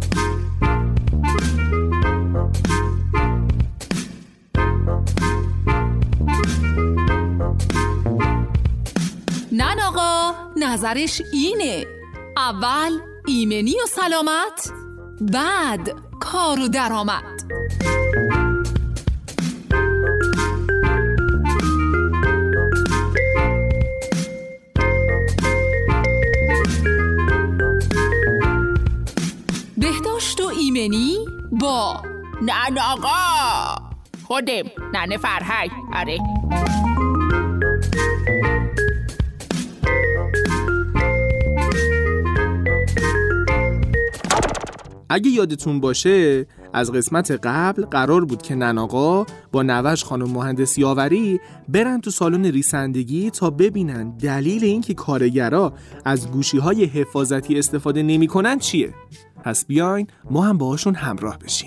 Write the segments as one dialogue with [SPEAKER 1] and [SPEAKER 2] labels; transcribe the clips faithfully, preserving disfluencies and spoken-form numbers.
[SPEAKER 1] نن آقا نظرش اینه، اول ایمنی و سلامت، بعد کار و درآمد. بهداشت و ایمنی با
[SPEAKER 2] نن آقا خودم، ننه فرهنگ. آره
[SPEAKER 3] اگه یادتون باشه از قسمت قبل قرار بود که نن آقا با نوش خانم مهندس یاوری برن تو سالن ریسندگی تا ببینن دلیل اینکه کارگرا از گوشی‌های حفاظتی استفاده نمی‌کنن چیه. پس بیاین ما هم باهاشون همراه بشیم.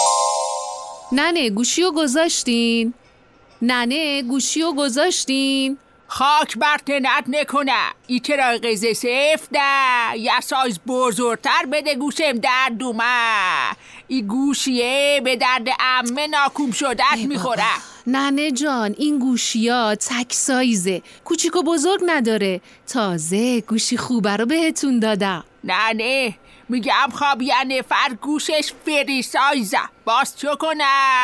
[SPEAKER 1] ننه گوشیو گذاشتین؟ ننه گوشیو گذاشتین؟
[SPEAKER 2] خاک بر تنت نکنه، ای چرا قیزه سفته، یه سایز بزرگتر بده گوشم درد اومه. ای گوشیه به درد عمه ناکوم شدت میخوره.
[SPEAKER 1] ننه جان این گوشیا تک سایزه، کوچیک و بزرگ نداره. تازه گوشی خوبه رو بهتون دادم.
[SPEAKER 2] ننه میگم خواب یه نفر گوشش فری سایزه، باز چو کنه؟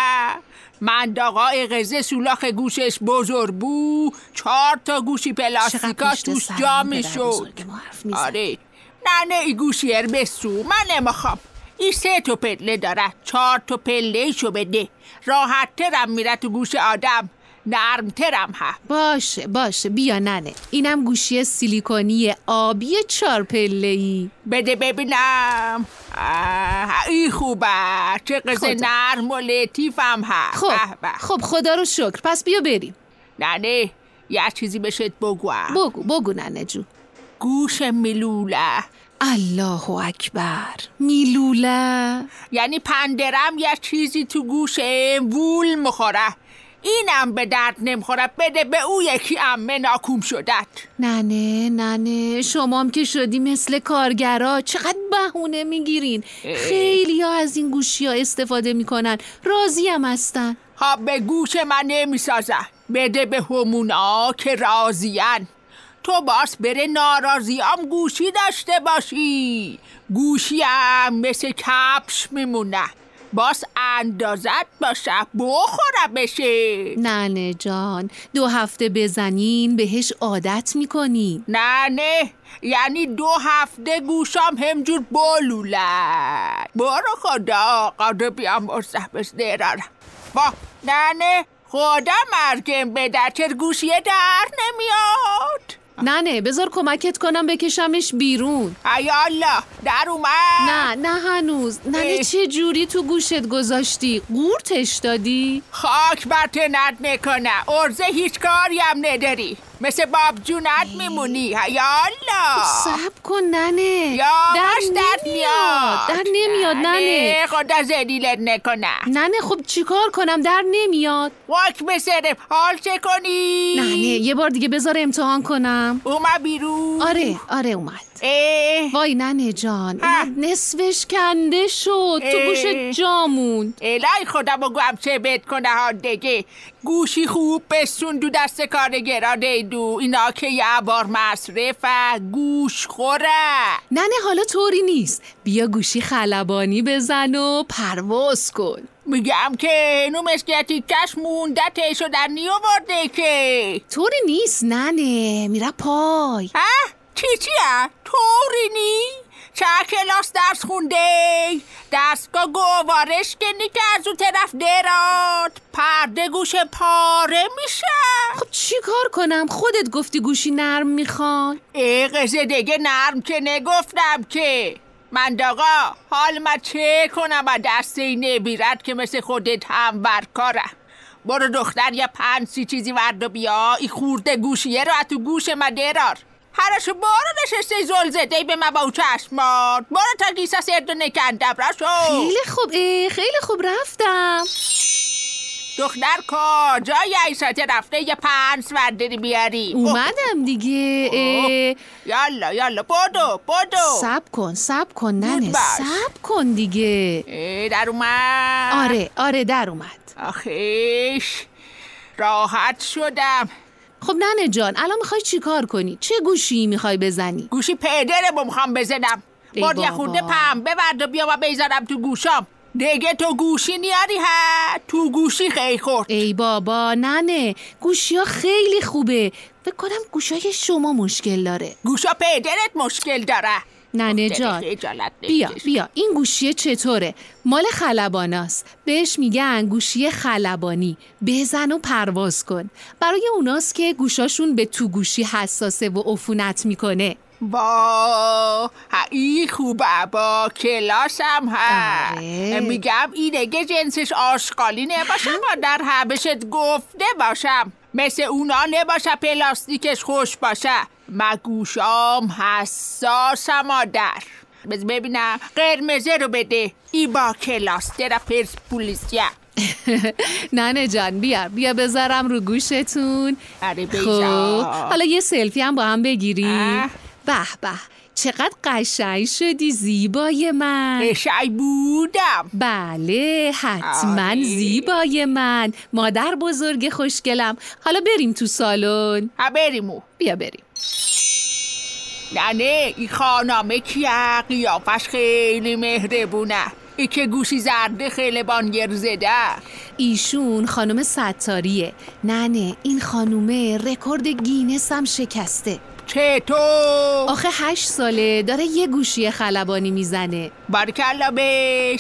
[SPEAKER 2] من داغای غزه سولاخ گوشش بزرگ بو، چهار تا گوشی پلاستیکاش توش جا میشد. آره نه نه ای گوشی هر بسو من نمیخوام. ای سه تا پله داره، چهار تا پله شو بده، راحت ترم میره تو گوش آدم، نرم ترم ها.
[SPEAKER 1] باشه باشه بیا ننه، اینم گوشی سیلیکونی آبی چهار پله ای.
[SPEAKER 2] بده ببینم. ای خوبه، چه قصه نرم و لطیفم ها.
[SPEAKER 1] خب خب خدا رو شکر، پس بیا بریم.
[SPEAKER 2] ننه یه چیزی بهت بگو.
[SPEAKER 1] بگو بگو ننه جو.
[SPEAKER 2] گوش میلوله.
[SPEAKER 1] الله اکبر، میلوله
[SPEAKER 2] یعنی پندرم یه چیزی تو گوشه وول مخوره، اینم به درد نمیخوره، بده به او یکی عمه ناکوم شدت.
[SPEAKER 1] ننه ننه شمام که شدی مثل کارگرا، چقدر بهونه میگیرین. خیلی ها از این گوشی ها استفاده میکنن، راضی هم هستن.
[SPEAKER 2] ها به گوش من نمیسازه، بده به همونا که راضیان. تو باس بره ناراضیام گوشی داشته باشی، گوشی هم مثل کپش میمونه، باس اندازت باشه بخوره بشه.
[SPEAKER 1] ننه جان دو هفته بزنین بهش عادت میکنی.
[SPEAKER 2] نه نه یعنی دو هفته گوشام همجور بلولد. برو خدا قدر بیام بستحبس دیرارم. با نه نه خدا مرگم بده، چر گوشیه در نمیاد.
[SPEAKER 1] ننه بذار کمکت کنم بکشمش بیرون.
[SPEAKER 2] ای الله در اومد.
[SPEAKER 1] نه نه هنوز. ننه چه جوری تو گوشت گذاشتی؟ قورتش دادی؟
[SPEAKER 2] خاک بر تنت نکنه، ارزه هیچ کاری هم نداری، مثل باب جونت میمونی. ای الله
[SPEAKER 1] صبر کن ننه،
[SPEAKER 2] یا
[SPEAKER 1] در
[SPEAKER 2] نمیاد
[SPEAKER 1] نمیاد در نمیاد ننه،
[SPEAKER 2] خدا زدیلت نکنه.
[SPEAKER 1] ننه خب چیکار کنم در نمیاد؟
[SPEAKER 2] واک بسرم حال چه کنی؟
[SPEAKER 1] ننه یه بار دیگه بذار امتحان کنم.
[SPEAKER 2] اومد بیرون؟
[SPEAKER 1] آره آره اومد.
[SPEAKER 2] اه.
[SPEAKER 1] وای ننه جان اومد، نصفش کنده شد، تو گوشت جا موند.
[SPEAKER 2] الهی خدا بگو هم چه بد کنه ها دیگه. گوشی خوب بسون دو دست کارگرا دیدو، اینا که یه بار مصرفه گوش خوره.
[SPEAKER 1] ننه حالا طوری نیست، بیا گوشی خلبانی بزن و پرواز کن.
[SPEAKER 2] میگم که اینو مسکیتی کش مونده تیشو در نیو برده که.
[SPEAKER 1] طوری نیست ننه، میره پای.
[SPEAKER 2] ها؟ چی چیه؟ طوری نی؟ چه کلاس درس خونده؟ دستگاه گوارش کنی که از اون طرف درات پرده گوش پاره میشه.
[SPEAKER 1] خب چی کار کنم؟ خودت گفتی گوشی نرم میخواد.
[SPEAKER 2] ای قصه دیگه نرم که نگفتم که. من داغا حال ما چه کنم با دسته این نبیرد که مثل خودت هم برکاره. برو دختر یا پنسی چیزی ورد و بیا، ای خورده گوشیه رو تو گوش ما درار. هرشو برو نشسته زل زده به ما با چشمات. برو تا گیسه سرد و نکندم راشو.
[SPEAKER 1] خیلی خوب ای خیلی خوب رفتم.
[SPEAKER 2] دختر کجایی؟ این ساعت رفته یه پنج ورداری بیاری.
[SPEAKER 1] اومدم دیگه.
[SPEAKER 2] یالا یالا بدو بدو.
[SPEAKER 1] صبر کن صبر کن ننه، صبر کن دیگه.
[SPEAKER 2] در اومد؟
[SPEAKER 1] آره آره در اومد.
[SPEAKER 2] آخیش راحت شدم.
[SPEAKER 1] خب ننه جان الان میخوای چی کار کنی؟ چه گوشی میخوای بزنی؟
[SPEAKER 2] گوشی پدرمو میخوام بزنم. برد یه خورده پنبه برد و بیا و بزنم تو گوشام. دیگه تو گوشی نیاری ها؟ تو گوشی خیلی خورد.
[SPEAKER 1] ای بابا ننه، گوشی ها خیلی خوبه. فکر کنم گوشای شما مشکل داره.
[SPEAKER 2] گوشا پدرت مشکل داره.
[SPEAKER 1] ننه جان بیا بیا این گوشی چطوره؟ مال خلباناست. بهش میگن گوشی خلبانی. بزن و پرواز کن. برای اوناست که گوشاشون به تو گوشی حساسه و عفونت میکنه.
[SPEAKER 2] با این خوبه با کلاسم ها. میگم این دیگه جنسش آشغالی نباشم و در حبشت گفته باشم. مثل اونا نباشه پلاستیکش خوش باشه. من گوشام حساسم مادر. بذار ببینم قرمزه رو بده. ای با کلاس در پرسپولیسیا.
[SPEAKER 1] ننه جان بیا بیا بذارم رو گوشتون.
[SPEAKER 2] آره بیزا.
[SPEAKER 1] خب حالا یه سلفی هم با هم بگیریم. به به چقدر قشنگ شدی زیبای من.
[SPEAKER 2] قشنگ بودم.
[SPEAKER 1] بله حتما زیبای من، مادر بزرگ خوشگلم. حالا بریم تو سالن.
[SPEAKER 2] ها بریمو.
[SPEAKER 1] بیا بریم.
[SPEAKER 2] نه نه این خانمه کیه؟ قیافش خیلی مهربونه. ای که گوشی زرده خیلی بانگر زده.
[SPEAKER 1] ایشون خانم ستاریه. نه نه این خانومه رکورد گینس هم شکسته.
[SPEAKER 2] چطور؟
[SPEAKER 1] آخه هشت ساله داره یه گوشی خلبانی میزنه.
[SPEAKER 2] بارکالله بهش.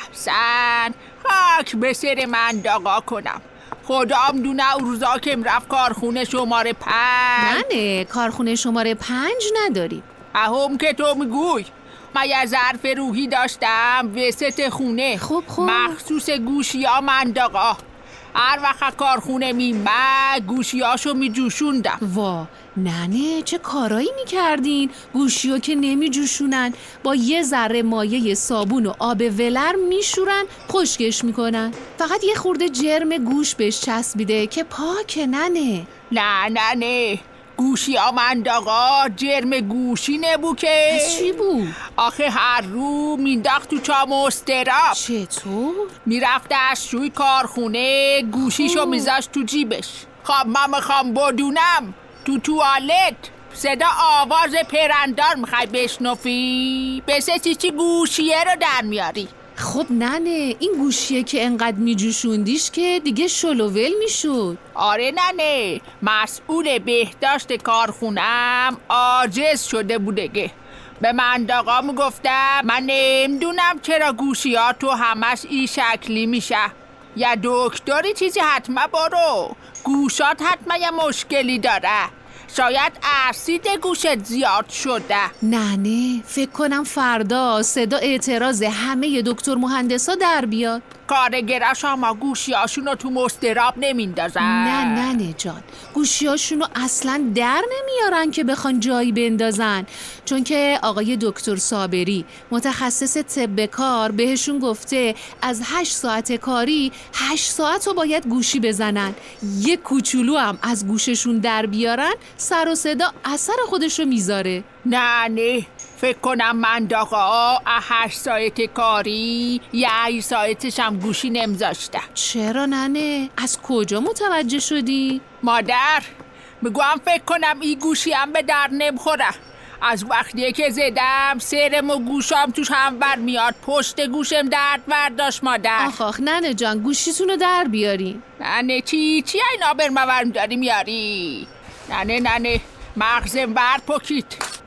[SPEAKER 2] احسن. خاک به سر من داغا کنم. خدام دونه اون روزا که رفت کارخونه شماره پنج.
[SPEAKER 1] نه نه کارخونه شماره پنج نداریم.
[SPEAKER 2] اهم که تو میگوی. من یه ظرف روحی داشتم وسط خونه.
[SPEAKER 1] خوب خوب
[SPEAKER 2] مخصوص گوشی ها من داغا. هر وقت کارخونه میمد گوشی هاشو میجوشوندم.
[SPEAKER 1] وا ننه چه کارایی میکردین؟ گوشیو که نمیجوشونن، با یه ذره مایه صابون و آب ولر میشورن خشکش میکنن. فقط یه خورده جرم گوش بهش چسبیده که پاکه ننه.
[SPEAKER 2] نه نه نه گوشی ها من داغا جرم گوشی نبو که.
[SPEAKER 1] از چی بود؟
[SPEAKER 2] آخه هر رو مینداخت تو چام و استراب.
[SPEAKER 1] چطور؟
[SPEAKER 2] میرفته از شوی کارخونه گوشیشو میذاشت تو جیبش. خب من میخوام بدونم تو توالت صدا آواز پرندار میخوای بشنفی؟ بسه چی چی گوشیه رو در میاری؟
[SPEAKER 1] خب ننه این گوشیه که انقدر میجوشوندیش که دیگه شلوول میشد.
[SPEAKER 2] آره ننه مسئول بهداشت کارخونم عاجز شده بودگه. به من داغا میگفتم من نمیدونم چرا گوشی ها تو همش این شکلی میشه. یا دکتری چیزی حتما برو. گوشات حتما یه مشکلی داره. شاید اسید گوشت زیاد شده.
[SPEAKER 1] نه نه فکر کنم فردا صدا اعتراض همه دکتر مهندسا در بیاد.
[SPEAKER 2] کارگراش هم گوشیاشونو تو مستراب نمیندازن.
[SPEAKER 1] نه نه نه جان گوشیاشونو اصلا در نمیارن که بخوان جایی بندازن. چون که آقای دکتر صابری متخصص طب کار بهشون گفته از هشت ساعت کاری هشت ساعت رو باید گوشی بزنن. یه کوچولو هم از گوششون در بیارن سر و صدا اثر خودشو میذاره.
[SPEAKER 2] نه نه فکر کنم من داغا هشت ساعت کاری یه هشت ساعتش هم گوشی نمیذاشته.
[SPEAKER 1] چرا ننه؟ از کجا متوجه شدی؟
[SPEAKER 2] مادر میگوام فکر کنم این گوشی هم به در نمیخوره. از وقتی که زدم سرم و گوشام توش هم بر میاد. پشت گوشم درد برداشت مادر.
[SPEAKER 1] آخ آخ ننه جان گوشیتونو در بیارین.
[SPEAKER 2] ننه چی چی اینا بر مورم داری میاری؟ ننه ننه مغزم برد پکید.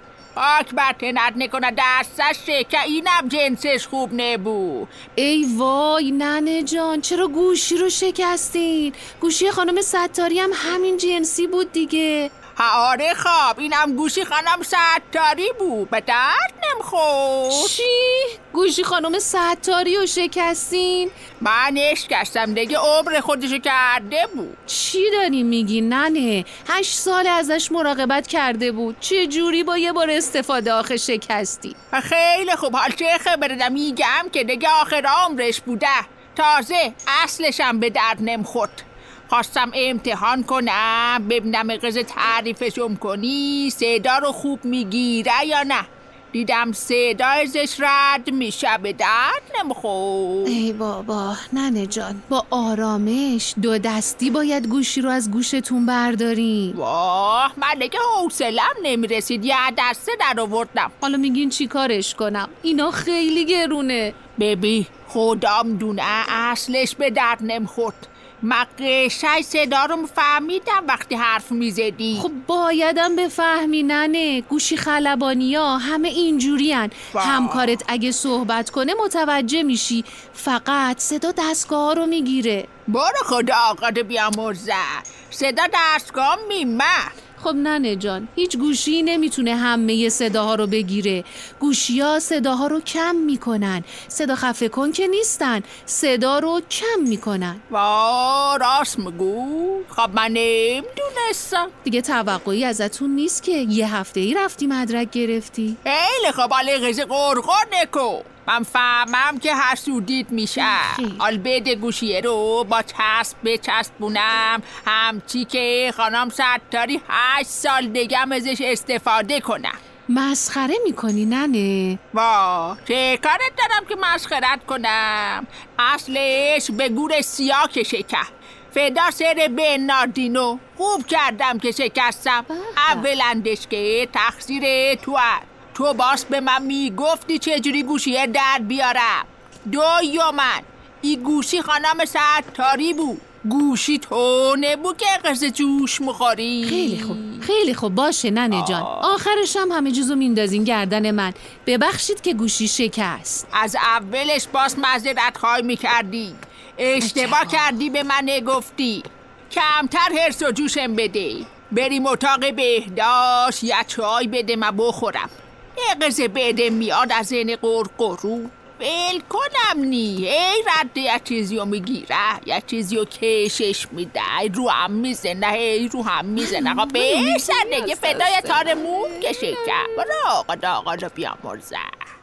[SPEAKER 2] آک برتنت نکنه دستش که اینم جنسش خوب نبود.
[SPEAKER 1] ای وای ننه جان چرا گوشی رو شکستین؟ گوشی خانم ستاری هم همین جنسی بود دیگه.
[SPEAKER 2] ها آره خواب اینم گوشی خانم ستاری بود به درد نمیخورد.
[SPEAKER 1] چی؟ گوشی خانم ستاری رو شکستین؟
[SPEAKER 2] من اشکستم دیگه عمر خودشو کرده بود.
[SPEAKER 1] چی داری میگی ننه؟ هشت سال ازش مراقبت کرده بود. چه جوری با یه بار استفاده آخه شکستی؟
[SPEAKER 2] خیلی خوب حال چه خبره میگم که دیگه آخر عمرش بوده. تازه اصلشم به درد نمیخورد. خواستم امتحان کنم ببینم اقزه تعریفشم کنی صدا رو خوب میگیره یا نه. دیدم صدا ازش رد میشه، به درد نمیخورد.
[SPEAKER 1] ای بابا ننه جان، با آرامش دو دستی باید گوشی رو از گوشتون بردارین.
[SPEAKER 2] واه من دیگه حوصله‌ام نمیرسید، یه دسته در آوردم.
[SPEAKER 1] حالا میگین چی کارش کنم؟ اینا خیلی گرونه.
[SPEAKER 2] ببین خودم دونه اصلش به درد نمیخورد. من قشنگ صدا رو فهمیدم وقتی حرف میزدی.
[SPEAKER 1] خب بایدم بفهمی ننه، گوشی خلبانی ها همه اینجورین. همکارت اگه صحبت کنه متوجه میشی، فقط صدا دستگاه رو میگیره.
[SPEAKER 2] برو خدا آقاد بیامرزه، صدا دستگاه میمه.
[SPEAKER 1] خب ننه جان، هیچ گوشی نمیتونه همه صداها رو بگیره. گوشی ها صداها رو کم میکنن. صدا خفه کن که نیستن، صدا رو کم میکنن.
[SPEAKER 2] وا راست میگو؟ خب من نمیدونستم.
[SPEAKER 1] دیگه توقعی ازتون نیست که یه هفته ای رفتی مدرک گرفتی.
[SPEAKER 2] خیلی خب حالا غزه قرقر نکو. من فهمم که حسودیت میشه. حال بده گوشیه رو با چسب بچسبونم، همچی که خانم ستاری هشت سال دیگه ازش استفاده کنم.
[SPEAKER 1] مسخره میکنی ننه؟
[SPEAKER 2] وا چه کارت دارم که مسخرت کنم؟ اصلش به گور سیاه که شکر. فدا سر برناردینو، خوب کردم که شکستم. اولندش که تقصیر تو هست. تو باس به من میگفتی چجوری گوشیه در بیارم. دویومن ای گوشی خانم ستاری بود، گوشی تو نبود که قصه جوش مخوری.
[SPEAKER 1] خیلی خوب خیلی خوب باشه ننه جان، آخرش هم همه جزو میندازین گردن من. ببخشید که گوشی شکست.
[SPEAKER 2] از اولش باس معذرت خواهی میکردی. اشتباه کردی به من نگفتی. کمتر هرس و جوشم بده. بریم اتاق بهداشت یه چای بده من بخورم. یه قصه بده میاد از این قرقرو. بل کنم نی ای رد یه چیزی رو میگیره، یه چیزی رو کشش میده، رو هم میزنه، ای رو هم میزنه. آقا بشن دیگه فدای تار موم که شکر. برو آقا دا آقا دا بیامرزه.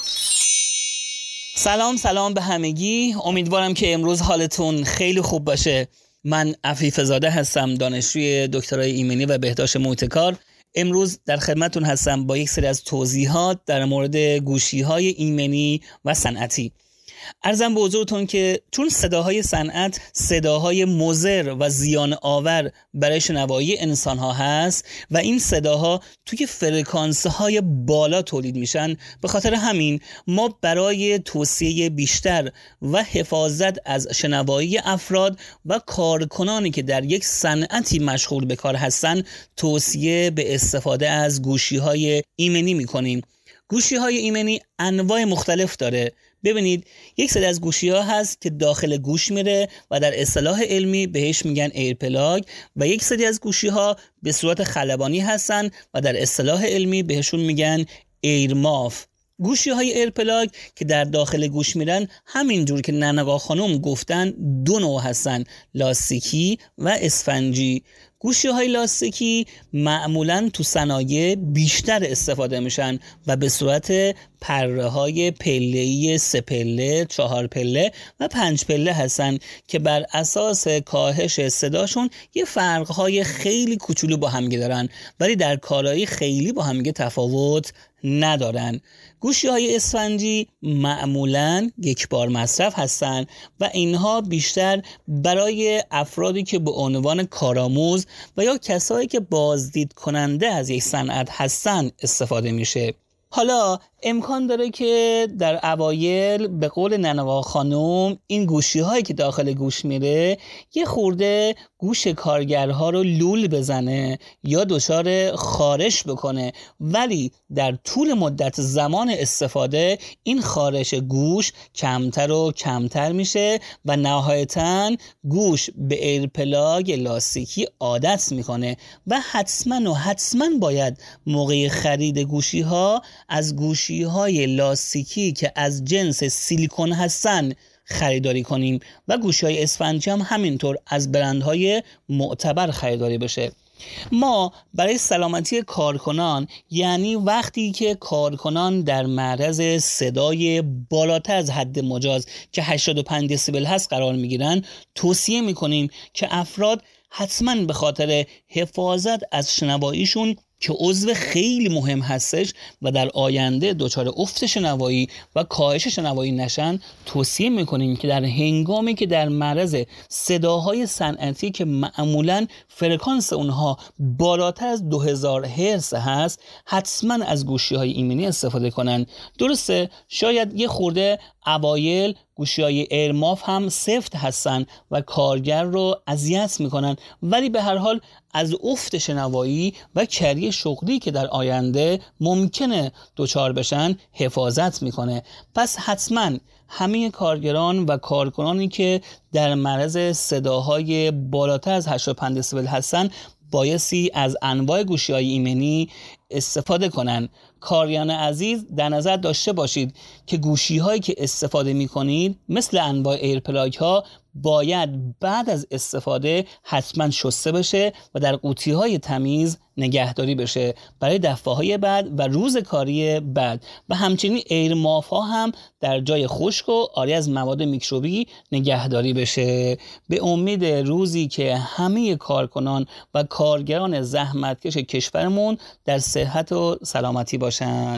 [SPEAKER 4] سلام سلام به همگی، امیدوارم که امروز حالتون خیلی خوب باشه. من عفیف زاده هستم، دانشجوی دکترای ایمنی و بهداشت محیط کار. امروز در خدمتتون هستم با یک سری از توضیحات در مورد گوشی‌های ایمنی و صنعتی. عرضم به حضورتون که چون صداهای صنعت صداهای مضر و زیان آور برای شنوایی انسان‌ها هست و این صداها توی فرکانس‌های بالا تولید میشن، به خاطر همین ما برای توصیه بیشتر و حفاظت از شنوایی افراد و کارکنانی که در یک صنعتی مشغول به کار هستن توصیه به استفاده از گوشی‌های ایمنی می‌کنیم. گوشی‌های ایمنی انواع مختلف داره. ببینید یک سری از گوشی ها هست که داخل گوش میره و در اصطلاح علمی بهش میگن ایرپلاگ و یک سری از گوشی ها به صورت خلبانی هستن و در اصطلاح علمی بهشون میگن ایرماف. گوشی های ایرپلاگ که در داخل گوش میرن همینجور که ننگا خانم گفتن دو نوع هستن، لاستیکی و اسفنجی. گوشی های لاستیکی معمولاً تو صنایع بیشتر استفاده میشن و به صورت پره های پله‌ای سه پله، چهار پله و پنج پله هستن که بر اساس کاهش صداشون یه فرقهای خیلی کوچولو با همگی دارن ولی در کارایی خیلی با همگی تفاوت ندارن. گوشی های اسفنجی معمولاً یک بار مصرف هستن و اینها بیشتر برای افرادی که به عنوان کارآموز و یا کسایی که بازدید کننده از یک صنعت هستن استفاده میشه. حالا امکان داره که در اوایل به قول ننوا خانم این گوشی هایی که داخل گوش میره یه خورده گوش کارگرها رو لول بزنه یا دچار خارش بکنه، ولی در طول مدت زمان استفاده این خارش گوش کمتر و کمتر میشه و نهایتاً گوش به ایرپلاگ لاستیکی عادت میکنه و حتما و حتما باید موقع خرید گوشی ها از گوشی های لاستیکی که از جنس سیلیکون هستن خریداری کنیم و گوشی های اسفنجی هم همینطور از برندهای معتبر خریداری بشه. ما برای سلامتی کارکنان، یعنی وقتی که کارکنان در معرض صدای بالاتر از حد مجاز که هشتاد و پنج دسیبل هست قرار میگیرن، توصیه میکنیم که افراد حتما به خاطر حفاظت از شنواییشون که عضو خیلی مهم هستش و در آینده دچار افت شنوایی و کاهش شنوایی نشن، توصیه میکنیم که در هنگامی که در معرض صداهای صنعتی که معمولاً فرکانس اونها بالاتر از دو هزار هرتز هست، حتما از گوشی‌های ایمنی استفاده کنن. درسته شاید یه خورده اوایل گوشی‌های ایرماف هم سفت هستن و کارگر رو اذیت میکنن، ولی به هر حال از افت شنوایی و کری شغلی که در آینده ممکنه دچار بشن حفاظت میکنه. پس حتما همه کارگران و کارکنانی که در معرض صداهای بالاتر از هشتاد و پنج دسیبل هستن بایستی از انواع گوشی‌های ایمنی استفاده کنن. کارگران عزیز در نظر داشته باشید که گوشی‌هایی که استفاده می‌کنید مثل انواع ایرپلاگ ها باید بعد از استفاده حتما شسته بشه و در قوطی‌های تمیز نگهداری بشه برای دفعه‌های بعد و روز کاری بعد، و همچنین ایرماف ها هم در جای خشک و عاری از مواد میکروبی نگهداری بشه. به امید روزی که همه کارکنان و کارگران زحمتکش کشورمون در صحت و سلامتی باشن.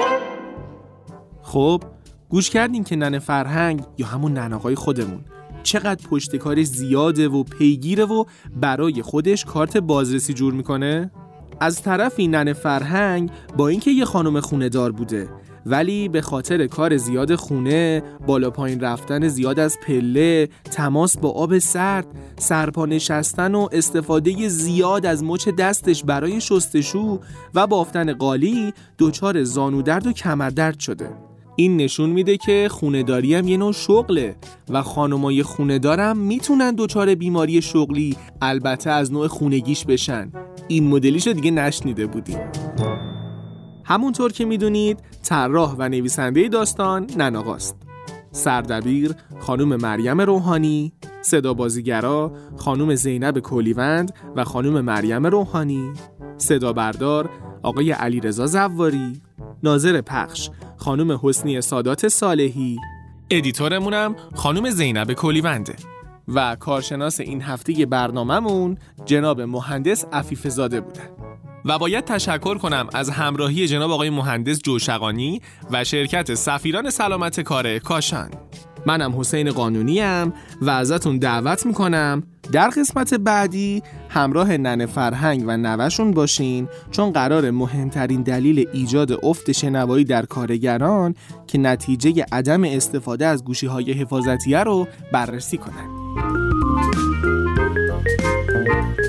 [SPEAKER 3] خب گوش کردین که ننه فرهنگ یا همون ننه‌آقای خودمون چقدر پشتکارش زیاده و پیگیره و برای خودش کارت بازرسی جور میکنه؟ از طرفی ننه فرهنگ با اینکه یه خانم خونه دار بوده، ولی به خاطر کار زیاد خونه، بالا پایین رفتن زیاد از پله، تماس با آب سرد، سرپا نشستن و استفاده زیاد از مچ دستش برای شستشو و بافتن قالی، دچار زانودرد و کمردرد شده. این نشون میده که خونه‌داری هم یه نوع شغله و خانمای خونه‌دارم میتونن دچار بیماری شغلی البته از نوع خونگیش بشن. این مدلیشو دیگه نشنیده بودیم. همونطور که میدونید طراح و نویسنده داستان نن‌آقاست. سردبیر خانم مریم روحانی، صدا بازیگرا خانم زینب کلیوند و خانم مریم روحانی، صدا بردار آقای علیرضا زواری، ناظر پخش خانم حسنی سادات صالحی، ادیتورمونم خانم زینب کلیونده و کارشناس این هفته برنامه‌مون جناب مهندس عفیف زاده بودن. و باید تشکر کنم از همراهی جناب آقای مهندس جوشقانی و شرکت سفیران سلامت کار کاشان. منم حسین قانونیم و ازتون دعوت میکنم در قسمت بعدی همراه ننه فرهنگ و نوه‌شون باشین، چون قرار مهمترین دلیل ایجاد افت شنوایی در کارگران که نتیجه عدم استفاده از گوشی‌های حفاظتیه رو بررسی کنن.